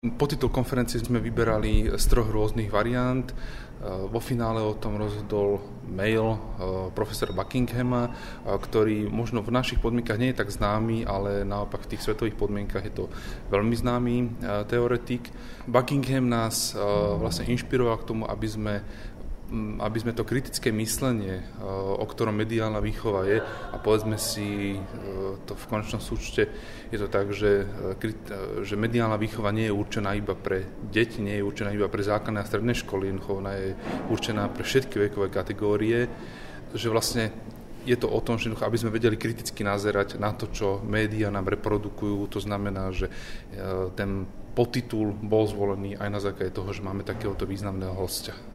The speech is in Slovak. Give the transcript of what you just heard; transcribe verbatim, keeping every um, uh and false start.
Podtitul konferencie sme vyberali z troch rôznych variant. Vo finále o tom rozhodol mail profesora Buckinghama, ktorý možno v našich podmienkach nie je tak známy, ale naopak v tých svetových podmienkach je to veľmi známy teoretik. Buckingham nás vlastne inšpiroval k tomu, aby sme aby sme to kritické myslenie, o ktorom mediálna výchova je, a povedzme si to v konečnom súčte, je to tak, že, že mediálna výchova nie je určená iba pre deti, nie je určená iba pre základné a stredné školy, ona je určená pre všetky vekové kategórie, že vlastne je to o tom, že aby sme vedeli kriticky nazerať na to, čo médiá nám reprodukujú. To znamená, že ten podtitul bol zvolený aj na základe toho, že máme takéhoto významného hostia.